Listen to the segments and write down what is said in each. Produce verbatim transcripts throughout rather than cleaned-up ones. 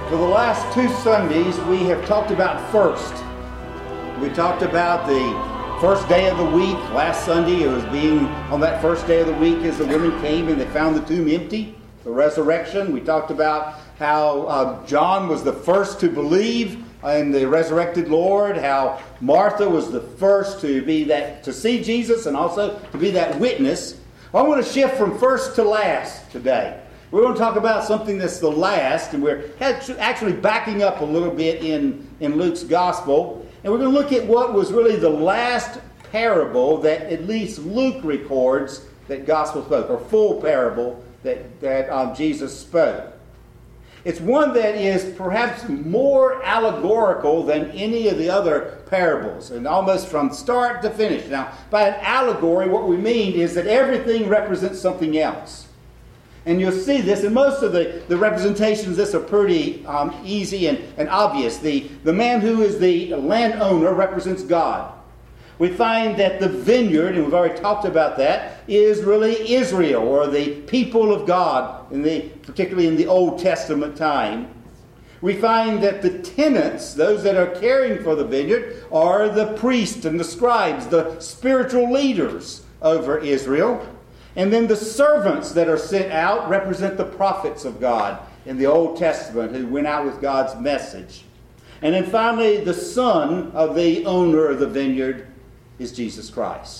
For the last two Sundays, we have talked about first. We talked about the first day of the week. Last Sunday, it was being on that first day of the week as the women came and they found the tomb empty, the resurrection. We talked about how uh, John was the first to believe in the resurrected Lord, how Martha was the first to be that to see Jesus and also to be that witness. I want to shift from first to last today. We're going to talk about something that's the last, and we're actually backing up a little bit in, in Luke's gospel. And we're going to look at what was really the last parable that at least Luke records that gospel spoke, or full parable that, that um, Jesus spoke. It's one that is perhaps more allegorical than any of the other parables, and almost from start to finish. Now, by an allegory, what we mean is that everything represents something else. And you'll see this, and most of the, the representations of this are pretty um, easy and, and obvious. The, the man who is the landowner represents God. We find that the vineyard, and we've already talked about that, is really Israel, or the people of God, in the, particularly in the Old Testament time. We find that the tenants, those that are caring for the vineyard, are the priests and the scribes, the spiritual leaders over Israel. And then the servants that are sent out represent the prophets of God in the Old Testament who went out with God's message. And then finally, the son of the owner of the vineyard is Jesus Christ.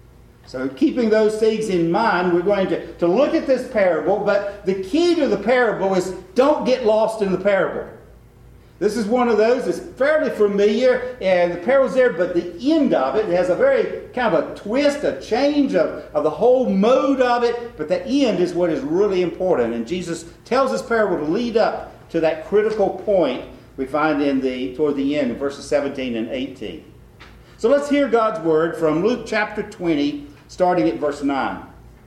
So keeping those things in mind, we're going to, to look at this parable, but the key to the parable is don't get lost in the parable. This is one of those that's fairly familiar, and the parable's there, but the end of it has a very kind of a twist, a change of, of the whole mode of it, but the end is what is really important. And Jesus tells this parable to lead up to that critical point we find in the toward the end, in verses seventeen and eighteen. So let's hear God's word from Luke chapter twenty, starting at verse nine.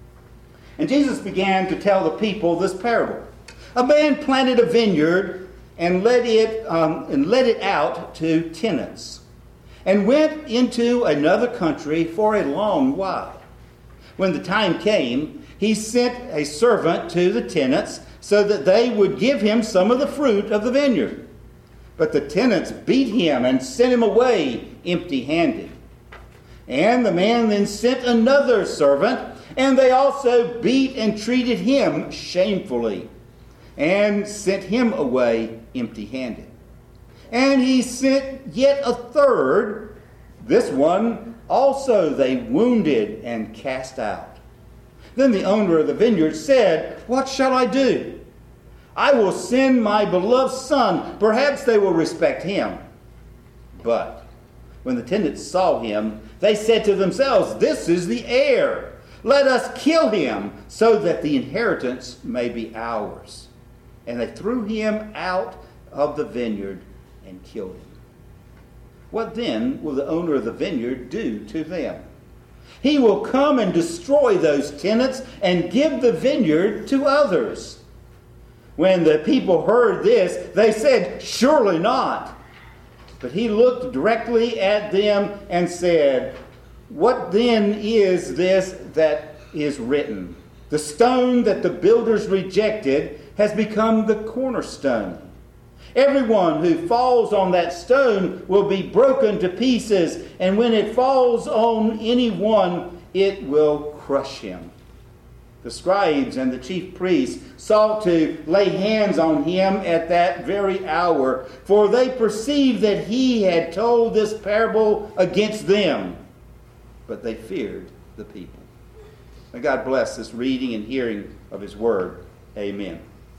And Jesus began to tell the people this parable. A man planted a vineyard and let it um, and let it out to tenants, and went into another country for a long while. When the time came, he sent a servant to the tenants so that they would give him some of the fruit of the vineyard. But the tenants beat him and sent him away empty-handed. And the man then sent another servant, and they also beat and treated him shamefully, and sent him away empty-handed. And he sent yet a third. This one also they wounded and cast out. Then the owner of the vineyard said, "What shall I do? I will send my beloved son. Perhaps they will respect him." But when the tenants saw him, they said to themselves, "This is the heir. Let us kill him so that the inheritance may be ours." And they threw him out of the vineyard and killed him. What then will the owner of the vineyard do to them? He will come and destroy those tenants and give the vineyard to others. When the people heard this, they said, "Surely not." But he looked directly at them and said, "What then is this that is written? The stone that the builders rejected has become the cornerstone. Everyone who falls on that stone will be broken to pieces, and when it falls on anyone, it will crush him." The scribes and the chief priests sought to lay hands on him at that very hour, for they perceived that he had told this parable against them. But they feared the people. May God bless this reading and hearing of his word. Amen.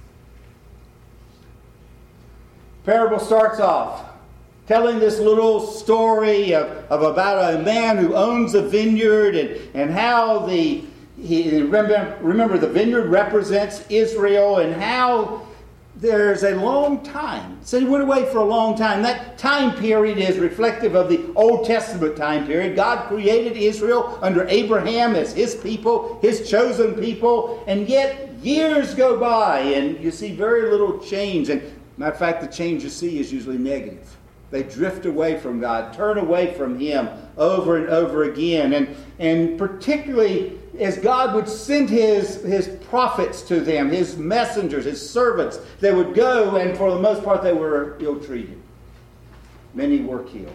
Parable starts off telling this little story of, of about a man who owns a vineyard, and, and how the he remember, remember the vineyard represents Israel, and how there's a long time. So he went away for a long time. That time period is reflective of the Old Testament time period. God created Israel under Abraham as his people, his chosen people, and yet years go by and you see very little change. And matter of fact, the change you see is usually negative. They drift away from God, turn away from him over and over again. And, and particularly as God would send his, his prophets to them, his messengers, his servants, they would go, and for the most part they were ill-treated. Many were killed.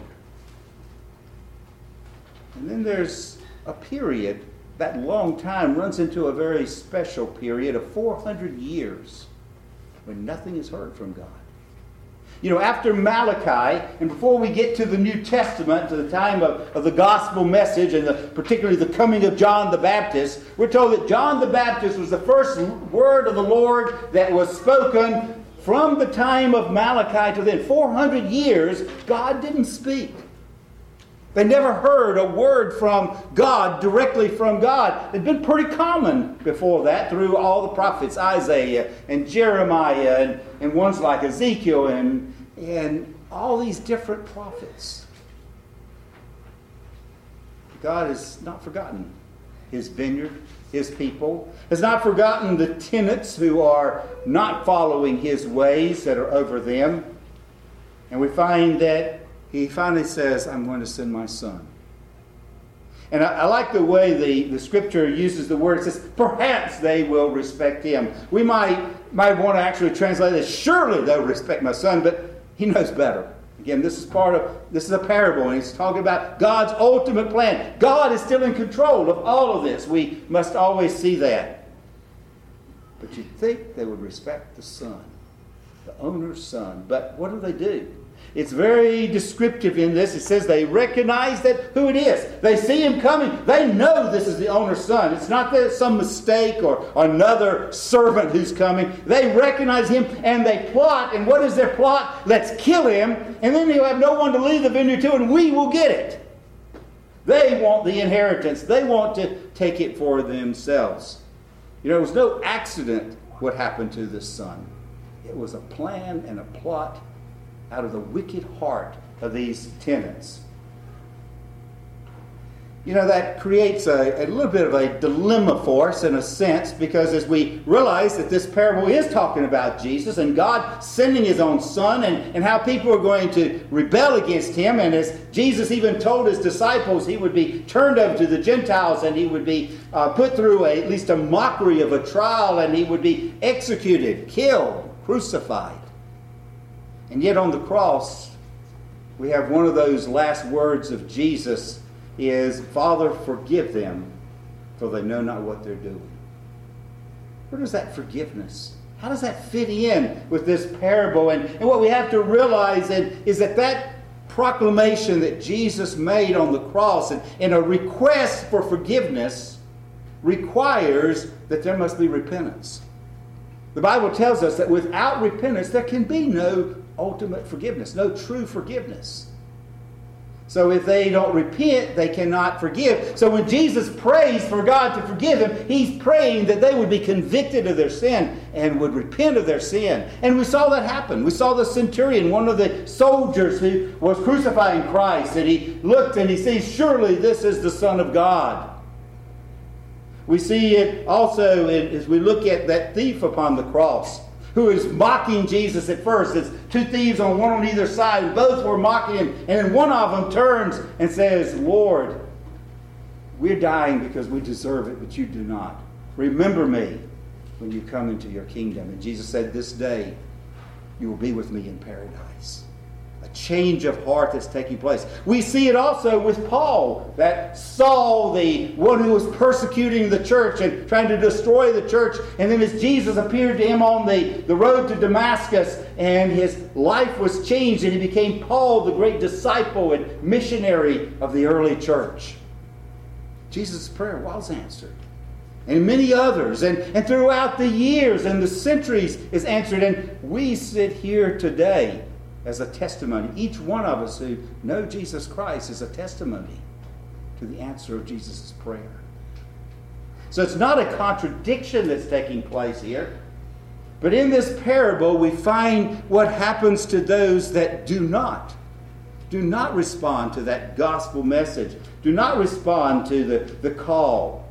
And then there's a period, that long time runs into a very special period of four hundred years when nothing is heard from God. You know, after Malachi, and before we get to the New Testament, to the time of, of the gospel message, and the, particularly the coming of John the Baptist, we're told that John the Baptist was the first word of the Lord that was spoken from the time of Malachi to then. four hundred years, God didn't speak. They never heard a word from God, directly from God. It had been pretty common before that through all the prophets, Isaiah and Jeremiah and, and ones like Ezekiel and, and all these different prophets. God has not forgotten his vineyard, his people. Has not forgotten the tenants who are not following his ways that are over them. And we find that he finally says, I'm going to send my son. And I, I like the way the, the scripture uses the word. It says, perhaps they will respect him. We might, might want to actually translate this, surely they'll respect my son, but he knows better. Again, this is part of, this is a parable, and he's talking about God's ultimate plan. God is still in control of all of this. We must always see that. But you'd think they would respect the son, the owner's son. But what do they do? It's very descriptive in this. It says they recognize that who it is. They see him coming. They know this is the owner's son. It's not that it's some mistake or another servant who's coming. They recognize him and they plot. And what is their plot? Let's kill him, and then he'll have no one to leave the vineyard to, and we will get it. They want the inheritance. They want to take it for themselves. You know, it was no accident what happened to this son. It was a plan and a plot out of the wicked heart of these tenants. You know, that creates a, a little bit of a dilemma for us in a sense, because as we realize that this parable is talking about Jesus and God sending his own son, and, and how people are going to rebel against him, and as Jesus even told his disciples he would be turned over to the Gentiles, and he would be uh, put through a, at least a mockery of a trial, and he would be executed, killed, crucified. And yet on the cross, we have one of those last words of Jesus is, Father, forgive them, for they know not what they're doing. Where does that forgiveness, how does that fit in with this parable? And, and what we have to realize is, is that that proclamation that Jesus made on the cross and, and a request for forgiveness requires that there must be repentance. The Bible tells us that without repentance, there can be no ultimate forgiveness, no true forgiveness. So if they don't repent, they cannot forgive. So when Jesus prays for God to forgive him, he's praying that they would be convicted of their sin and would repent of their sin. And we saw that happen. We saw the centurion, one of the soldiers who was crucifying Christ, and he looked and he sees, surely this is the Son of God. We see it also as we look at that thief upon the cross, who is mocking Jesus at first. It's two thieves on one on either side, and both were mocking him. And then one of them turns and says, Lord, we're dying because we deserve it, but you do not. Remember me when you come into your kingdom. And Jesus said, this day you will be with me in paradise. A change of heart that's taking place. We see it also with Paul, that Saul, the one who was persecuting the church and trying to destroy the church, and then as Jesus appeared to him on the, the road to Damascus, and his life was changed, and he became Paul, the great disciple and missionary of the early church. Jesus' prayer was answered. And many others, and, and throughout the years and the centuries is answered, and we sit here today as a testimony. Each one of us who know Jesus Christ is a testimony to the answer of Jesus' prayer. So it's not a contradiction that's taking place here. But in this parable, we find what happens to those that do not. Do not respond to that gospel message. Do not respond to the, the call.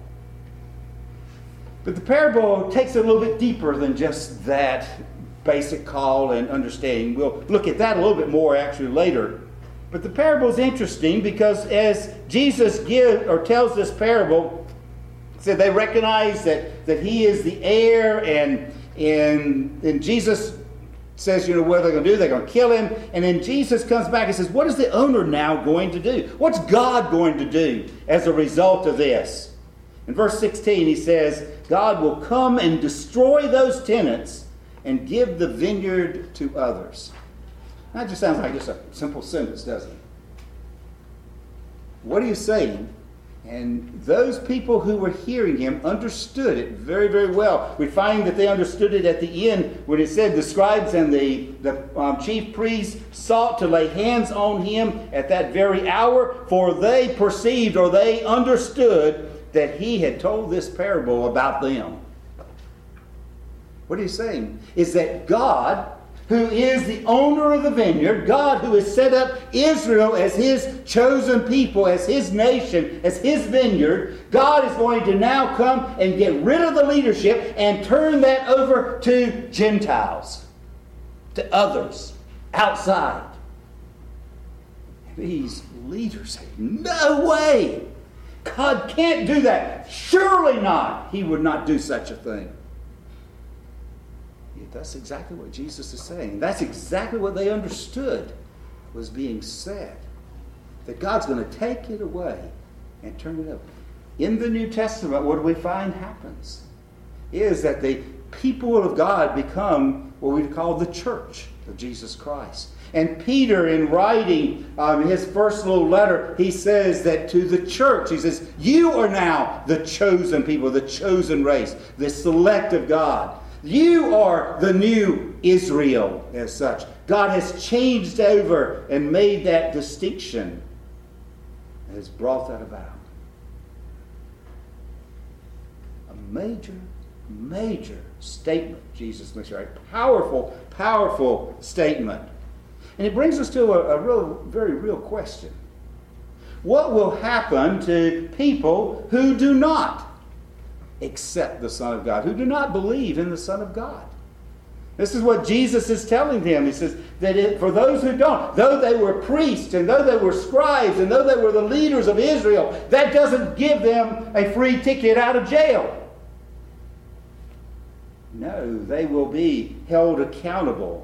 But the parable takes it a little bit deeper than just that basic call and understanding. We'll look at that a little bit more actually later. But the parable is interesting because as Jesus gives or tells this parable, So they recognize that, that he is the heir, and, and, and Jesus says, you know, what are they going to do? They're going to kill him. And then Jesus comes back and says, what is the owner now going to do? What's God going to do as a result of this? In verse sixteen, he says, God will come and destroy those tenants and give the vineyard to others. That just sounds like just a simple sentence, doesn't it? What are you saying? And those people who were hearing him understood it very, very well. We find that they understood it at the end when it said the scribes and the, the um, chief priests sought to lay hands on him at that very hour, for they perceived or they understood that he had told this parable about them. What he's saying is that God, who is the owner of the vineyard, God who has set up Israel as his chosen people, as his nation, as his vineyard, God is going to now come and get rid of the leadership and turn that over to Gentiles, to others outside. These leaders say, no way! God can't do that. Surely not. He would not do such a thing. That's exactly what Jesus is saying. That's exactly what they understood was being said. That God's going to take it away and turn it over. In the New Testament, what do we find happens? Is that the people of God become what we call the church of Jesus Christ. And Peter, in writing um, his first little letter, he says that to the church, he says, you are now the chosen people, the chosen race, the select of God. You are the new Israel as such. God has changed over and made that distinction and has brought that about. A major, major statement Jesus makes, a powerful, powerful statement. And it brings us to a, a real, very real question. What will happen to people who do not accept the Son of God, who do not believe in the Son of God? This is what Jesus is telling them. He says that it, for those who don't, though they were priests and though they were scribes and though they were the leaders of Israel, that doesn't give them a free ticket out of jail. No, they will be held accountable.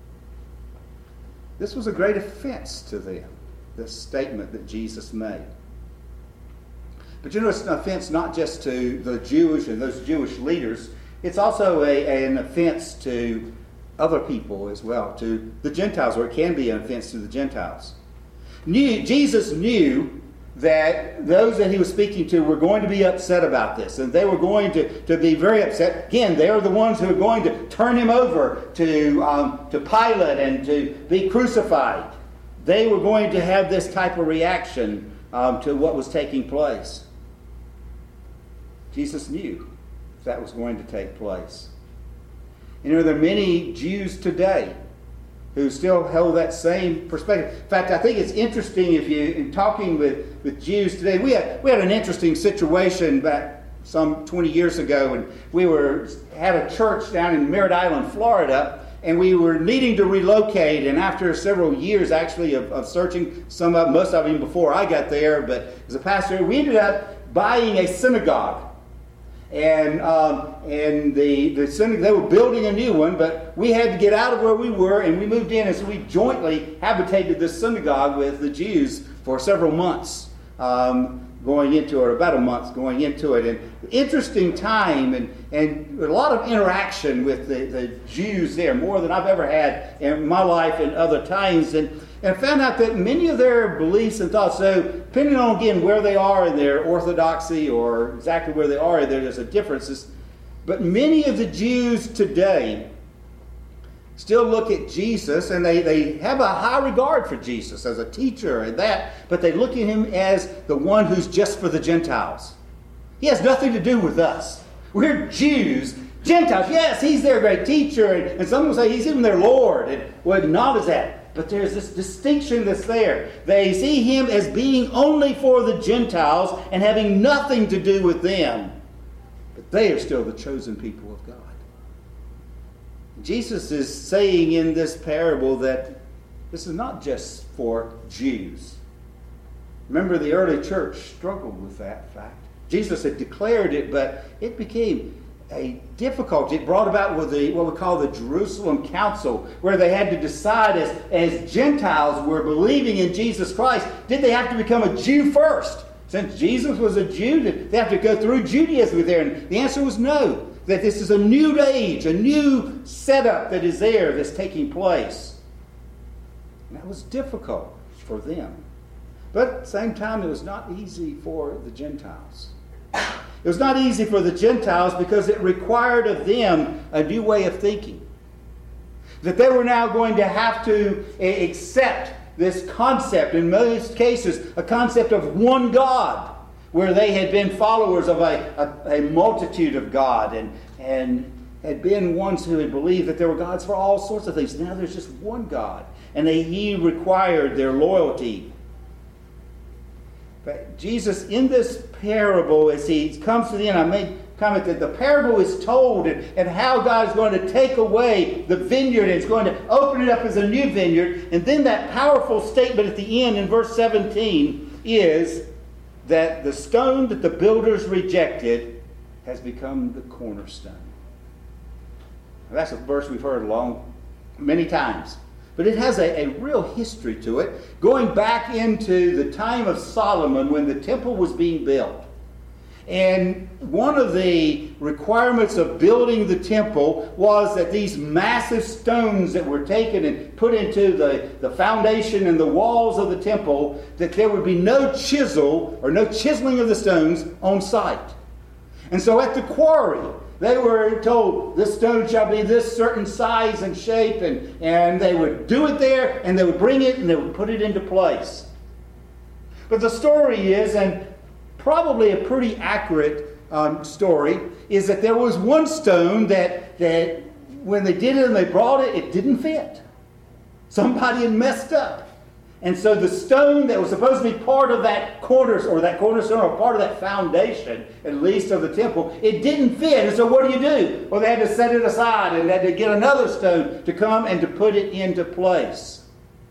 This was a great offense to them, this statement that Jesus made. But you know, it's an offense not just to the Jewish and those Jewish leaders. It's also a, an offense to other people as well, to the Gentiles, or it can be an offense to the Gentiles. Knew, Jesus knew that those that he was speaking to were going to be upset about this, and they were going to, to be very upset. Again, they are the ones who are going to turn him over to, um, to Pilate and to be crucified. They were going to have this type of reaction um, to what was taking place. Jesus knew that was going to take place. You know, there are many Jews today who still held that same perspective. In fact, I think it's interesting if you, in talking with, with Jews today, we had we had an interesting situation back some twenty years ago, and we were had a church down in Merritt Island, Florida, and we were needing to relocate. And after several years, actually, of, of searching, some of most of them before I got there, but as a pastor, we ended up buying a synagogue. And um, and the, the synagogue, they were building a new one, but we had to get out of where we were, and we moved in, and so we jointly habitated this synagogue with the Jews for several months, um, going into it, about a month going into it. And interesting time, and, and a lot of interaction with the, the Jews there, more than I've ever had in my life in other times. And And I found out that many of their beliefs and thoughts, so depending on, again, where they are in their orthodoxy or exactly where they are, there's a difference. But many of the Jews today still look at Jesus, and they, they have a high regard for Jesus as a teacher and that, but they look at him as the one who's just for the Gentiles. He has nothing to do with us. We're Jews. Gentiles, yes, he's their great teacher, and, and some will say he's even their Lord, and we'll acknowledge that. But there's this distinction that's there. They see him as being only for the Gentiles and having nothing to do with them. But they are still the chosen people of God. Jesus is saying in this parable that this is not just for Jews. Remember, the early church struggled with that fact. Jesus had declared it, but it became a difficulty. It brought about with the what we call the Jerusalem Council, where they had to decide as, as Gentiles were believing in Jesus Christ, did they have to become a Jew first? Since Jesus was a Jew, did they have to go through Judaism there? And the answer was no, that this is a new age, a new setup that is there, that's taking place. And that was difficult for them. But at the same time, it was not easy for the Gentiles. It was not easy for the Gentiles because it required of them a new way of thinking. That they were now going to have to accept this concept, in most cases, a concept of one God, where they had been followers of a, a, a multitude of God and, and had been ones who had believed that there were gods for all sorts of things. Now there's just one God, and they, He required their loyalty. But Jesus, in this parable, as He comes to the end, I made comment that the parable is told and, and how God is going to take away the vineyard and is going to open it up as a new vineyard. And then that powerful statement at the end in verse seventeen is that the stone that the builders rejected has become the cornerstone. Now, that's a verse we've heard along many times. But it has a, a real history to it, going back into the time of Solomon when the temple was being built. And one of the requirements of building the temple was that these massive stones that were taken and put into the, the foundation and the walls of the temple, that there would be no chisel or no chiseling of the stones on site. And so at the quarry, they were told, this stone shall be this certain size and shape, and, and they would do it there, and they would bring it, and they would put it into place. But the story is, and probably a pretty accurate um, story, is that there was one stone that, that when they did it and they brought it, it didn't fit. Somebody had messed up. And so the stone that was supposed to be part of that corner, or that cornerstone, or part of that foundation, at least of the temple, it didn't fit. And so what do you do? Well, they had to set it aside and they had to get another stone to come and to put it into place.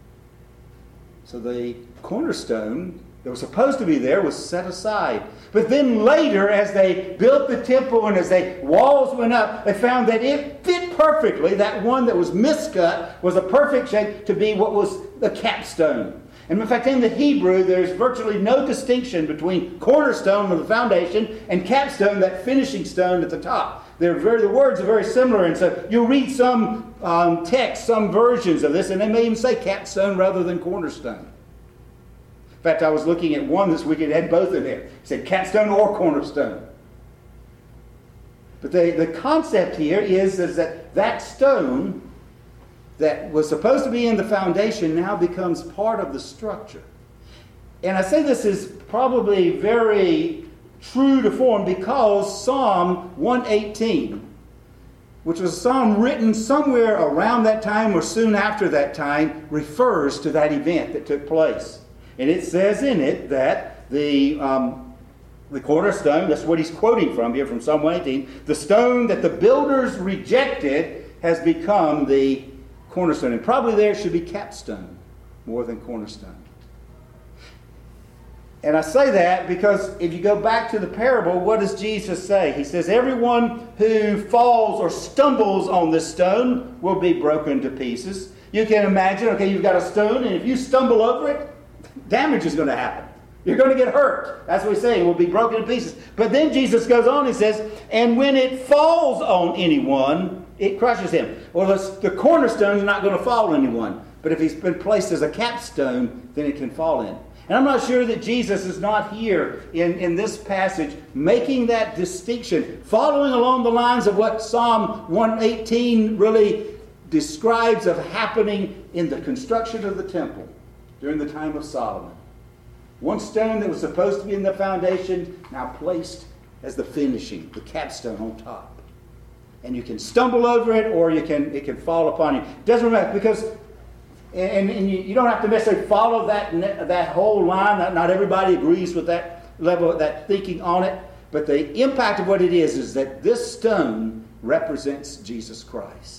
So the cornerstone that was supposed to be there was set aside. But then later, as they built the temple and as the walls went up, they found that it fit perfectly. That one that was miscut was a perfect shape to be what was the capstone. And in fact, in the Hebrew, there's virtually no distinction between cornerstone of the foundation and capstone, that finishing stone at the top. They're very, the words are very similar, and so you'll read some um, texts, some versions of this, and they may even say capstone rather than cornerstone. In fact, I was looking at one this week, it had both in there. It said capstone or cornerstone. But the, the concept here is, is that that stone that was supposed to be in the foundation now becomes part of the structure. And I say this is probably very true to form because Psalm one eighteen, which was a psalm written somewhere around that time or soon after that time, refers to that event that took place. And it says in it that the um, the cornerstone, that's what he's quoting from here from Psalm one eighteen, the stone that the builders rejected has become the cornerstone. And probably there it should be capstone more than cornerstone. And I say that because if you go back to the parable, what does Jesus say? He says, everyone who falls or stumbles on this stone will be broken to pieces. You can imagine, okay, you've got a stone, and if you stumble over it, damage is going to happen. You're going to get hurt. That's what he's saying. It will be broken to pieces. But then Jesus goes on and says, and when it falls on anyone, it crushes him. Well, the, the cornerstone is not going to fall on anyone. But if he's been placed as a capstone, then it can fall in. And I'm not sure that Jesus is not here in, in this passage making that distinction, following along the lines of what Psalm one eighteen really describes of happening in the construction of the temple during the time of Solomon. One stone that was supposed to be in the foundation, now placed as the finishing, the capstone on top. And you can stumble over it, or you can it can fall upon you. It doesn't matter, because and, and you, you don't have to necessarily follow that that whole line. Not, not everybody agrees with that level, that thinking on it. But the impact of what it is is that this stone represents Jesus Christ.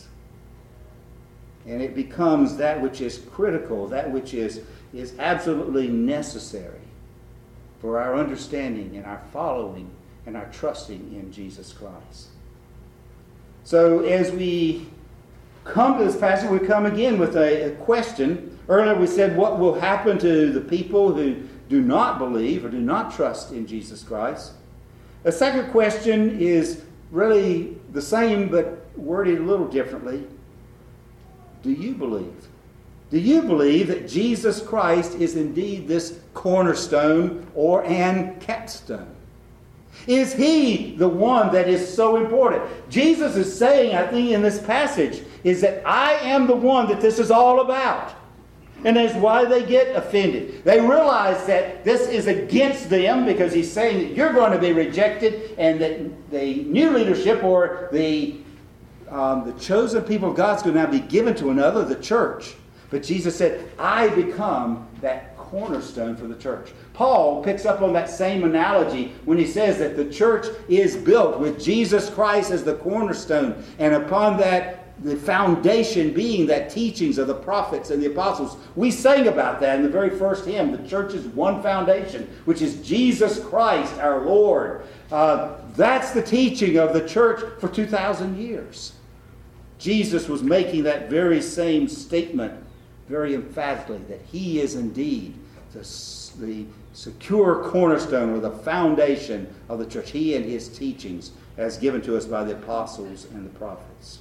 And it becomes that which is critical, that which is, is absolutely necessary for our understanding and our following and our trusting in Jesus Christ. So as we come to this passage, we come again with a, a question. Earlier we said, what will happen to the people who do not believe or do not trust in Jesus Christ? A second question is really the same but worded a little differently. Do you believe? Do you believe that Jesus Christ is indeed this cornerstone or an capstone? Is He the one that is so important? Jesus is saying, I think in this passage, is that I am the one that this is all about. And that's why they get offended. They realize that this is against them because He's saying that you're going to be rejected and that the new leadership or the, um, the chosen people of God is going to now be given to another, the church. But Jesus said, I become that cornerstone for the church. Paul picks up on that same analogy when he says that the church is built with Jesus Christ as the cornerstone. And upon that, the foundation being that teachings of the prophets and the apostles. We sang about that in the very first hymn. The church is one foundation, which is Jesus Christ, our Lord. Uh, that's the teaching of the church for two thousand years. Jesus was making that very same statement very emphatically, that He is indeed the, the secure cornerstone or the foundation of the church. He and His teachings as given to us by the apostles and the prophets.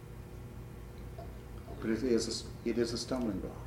But it is a, it is a stumbling block.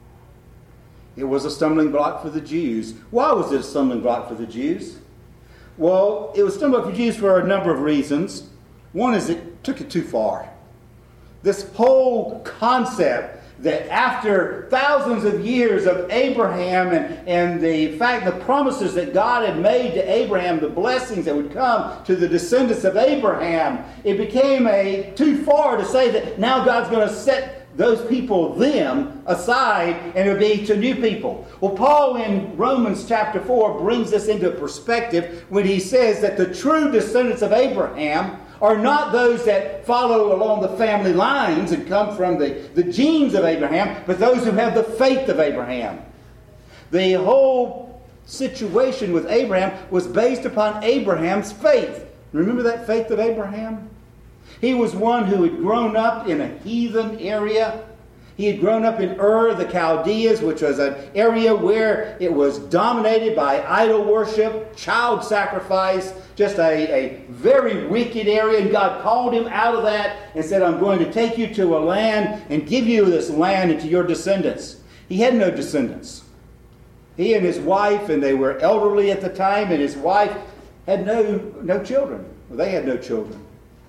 It was a stumbling block for the Jews. Why was it a stumbling block for the Jews? Well, it was a stumbling block for Jews for a number of reasons. One is it took it too far. This whole concept that after thousands of years of Abraham and, and the fact, the promises that God had made to Abraham, the blessings that would come to the descendants of Abraham, it became a too far to say that now God's going to set those people, them, aside and it would be to new people. Well, Paul in Romans chapter four brings this into perspective when he says that the true descendants of Abraham are not those that follow along the family lines and come from the, the genes of Abraham, but those who have the faith of Abraham. The whole situation with Abraham was based upon Abraham's faith. Remember that faith of Abraham? He was one who had grown up in a heathen area. He had grown up in Ur, the Chaldeans, which was an area where it was dominated by idol worship, child sacrifice, just a, a very wicked area. And God called him out of that and said, I'm going to take you to a land and give you this land and to your descendants. He had no descendants. He and his wife, and they were elderly at the time, and his wife had no, no children. Well, they had no children.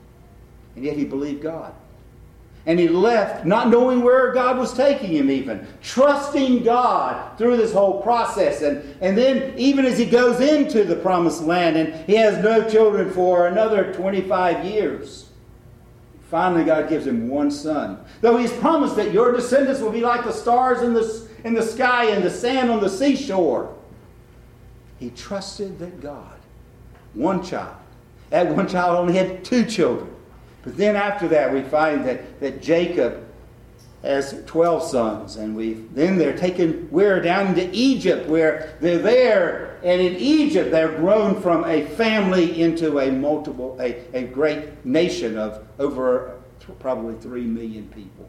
And yet he believed God. And he left not knowing where God was taking him even. Trusting God through this whole process. And, and then even as he goes into the promised land and he has no children for another twenty-five years. Finally God gives him one son. Though he's promised that your descendants will be like the stars in the, in the sky and the sand on the seashore. He trusted that God, one child. That one child only had two children. But then after that, we find that, that Jacob has twelve sons. And we then they're taken, we're down into Egypt, where they're there. And in Egypt, they're grown from a family into a multiple, a, a great nation of over probably three million people.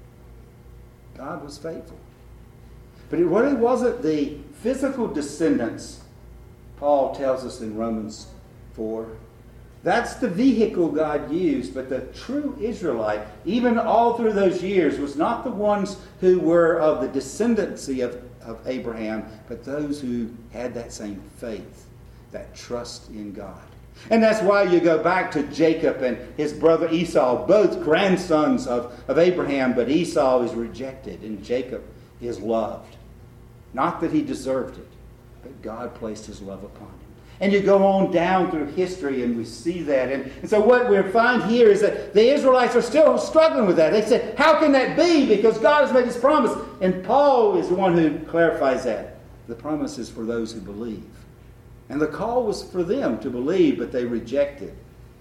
God was faithful. But it really wasn't the physical descendants, Paul tells us in Romans four. That's the vehicle God used, but the true Israelite, even all through those years, was not the ones who were of the descendancy of, of Abraham, but those who had that same faith, that trust in God. And that's why you go back to Jacob and his brother Esau, both grandsons of, of Abraham, but Esau is rejected and Jacob is loved. Not that he deserved it, but God placed his love upon him. And you go on down through history and we see that. And, and so what we find here is that the Israelites are still struggling with that. They said, how can that be? Because God has made His promise. And Paul is the one who clarifies that. The promise is for those who believe. And the call was for them to believe, but they rejected.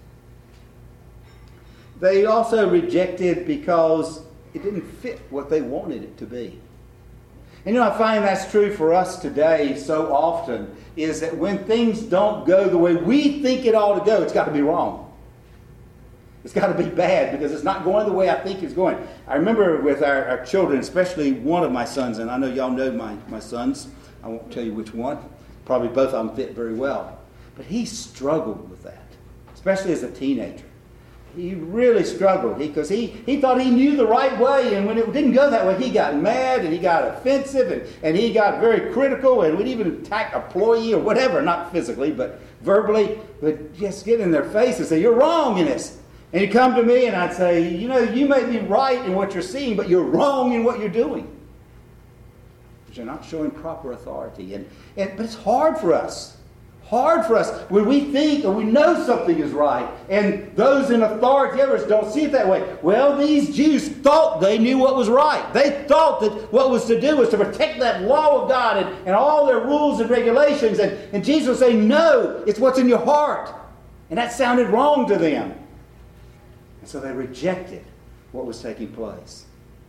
They also rejected because it didn't fit what they wanted it to be. And you know, I find that's true for us today so often, is that when things don't go the way we think it ought to go, it's got to be wrong. It's got to be bad because it's not going the way I think it's going. I remember with our, our children, especially one of my sons, and I know y'all know my, my sons. I won't tell you which one. Probably both of them fit very well. But he struggled with that, especially as a teenager. He really struggled because he, he thought he knew the right way, and when it didn't go that way, he got mad and he got offensive and, and he got very critical and would even attack a employee or whatever, not physically, but verbally, but just get in their face and say, "You're wrong in this." And he'd come to me and I'd say, "You know, you may be right in what you're seeing, but you're wrong in what you're doing. Because you're not showing proper authority." And, and but it's hard for us. Hard for us when we think or we know something is right and those in authority, others, don't see it that way. Well, these Jews thought they knew what was right. They thought that what was to do was to protect that law of God and, and all their rules and regulations. And, and Jesus was saying, "No, it's what's in your heart." And that sounded wrong to them. And so they rejected what was taking place.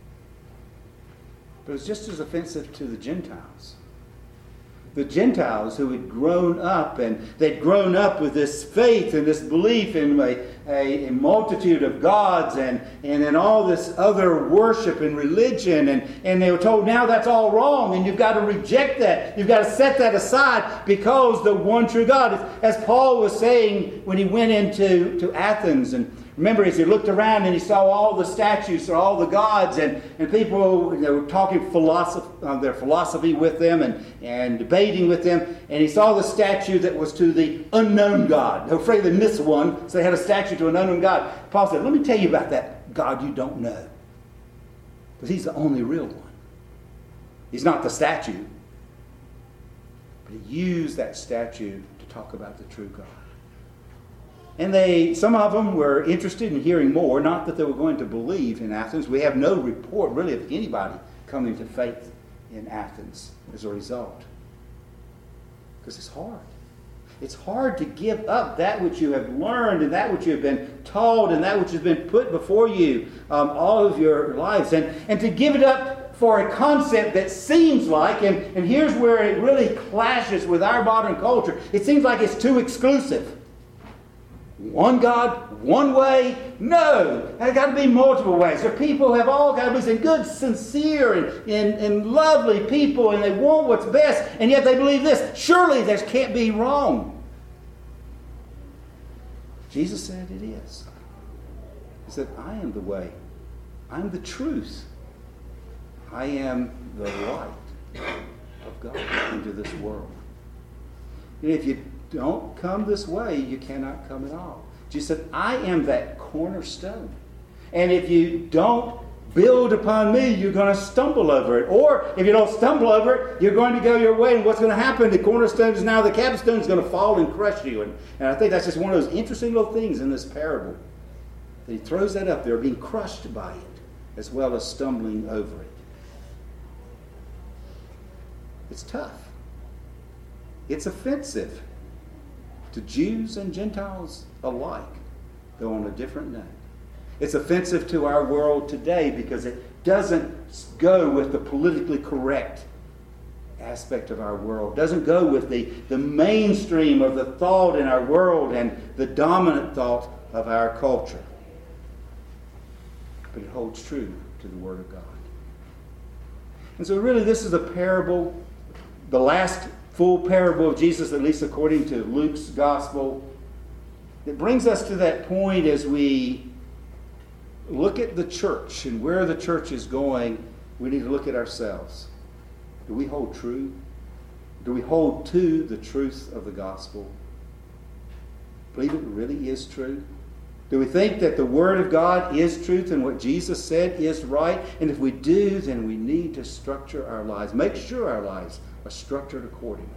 But it was just as offensive to the Gentiles. The Gentiles who had grown up, and they'd grown up with this faith and this belief in a, a, a multitude of gods and, and in all this other worship and religion. And, and they were told, now that's all wrong and you've got to reject that. You've got to set that aside because the one true God, as Paul was saying when he went into to Athens. And remember, as he looked around and he saw all the statues or all the gods and, and people, you know, were talking philosophy, uh, their philosophy with them and, and debating with them. And he saw the statue that was to the unknown God. They were afraid they missed one, so they had a statue to an unknown God. Paul said, "Let me tell you about that God you don't know. Because he's the only real one. He's not the statue. But he used that statue to talk about the true God." And they, some of them were interested in hearing more, not that they were going to believe in Athens. We have no report, really, of anybody coming to faith in Athens as a result. Because it's hard. It's hard to give up that which you have learned and that which you have been taught and that which has been put before you um, all of your lives. And, and to give it up for a concept that seems like, and, and here's where it really clashes with our modern culture, it seems like it's too exclusive. One God, one way? No. There's got to be multiple ways. There are people who have all got to be good, sincere, and, and, and lovely people, and they want what's best, and yet they believe this. Surely this can't be wrong. Jesus said it is. He said, "I am the way. I am the truth. I am the light of God into this world." And if you don't come this way, you cannot come at all. Jesus said, "I am that cornerstone. And if you don't build upon me, you're going to stumble over it. Or if you don't stumble over it, you're going to go your way. And what's going to happen? The cornerstone is now the capstone is going to fall and crush you." And, and I think that's just one of those interesting little things in this parable. That he throws that up there, being crushed by it, as well as stumbling over it. It's tough. It's offensive to Jews and Gentiles alike, though on a different name. It's offensive to our world today because it doesn't go with the politically correct aspect of our world. It doesn't go with the, the mainstream of the thought in our world and the dominant thought of our culture. But it holds true to the Word of God. And so really this is a parable, the last full parable of Jesus, at least according to Luke's gospel. It brings us to that point as we look at the church and where the church is going. We need to look at ourselves. Do we hold true? Do we hold to the truth of the gospel? Believe it really is true? Do we think that the Word of God is truth and what Jesus said is right? And if we do, then we need to structure our lives. Make sure our lives are structured accordingly.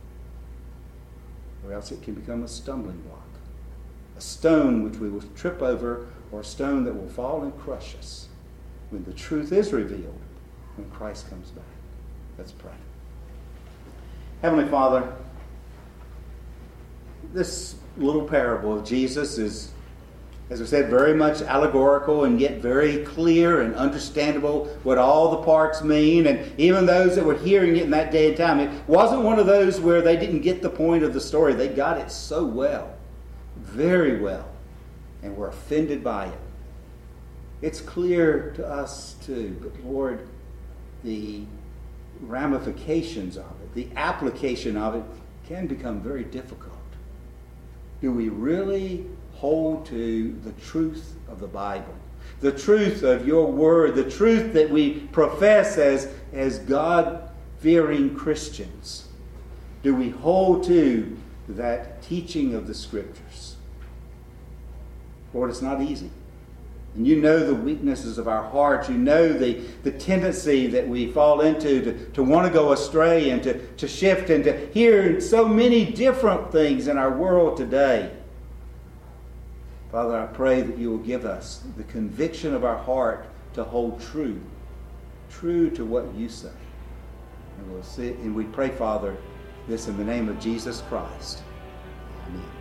Or else it can become a stumbling block. A stone which we will trip over, or a stone that will fall and crush us when the truth is revealed, when Christ comes back. Let's pray. Heavenly Father, this little parable of Jesus is as I said, very much allegorical and yet very clear and understandable what all the parts mean. And even those that were hearing it in that day and time, it wasn't one of those where they didn't get the point of the story. They got it so well, very well, and were offended by it. It's clear to us too, but Lord, the ramifications of it, the application of it can become very difficult. Do we really hold to the truth of the Bible, the truth of your word, the truth that we profess as, as God-fearing Christians? Do we hold to that teaching of the Scriptures? Lord, it's not easy. And you know the weaknesses of our hearts. You know the, the tendency that we fall into to, to want to go astray and to, to shift and to hear so many different things in our world today. Father, I pray that you will give us the conviction of our heart to hold true, true to what you say. And we'll see, and we pray, Father, this in the name of Jesus Christ. Amen.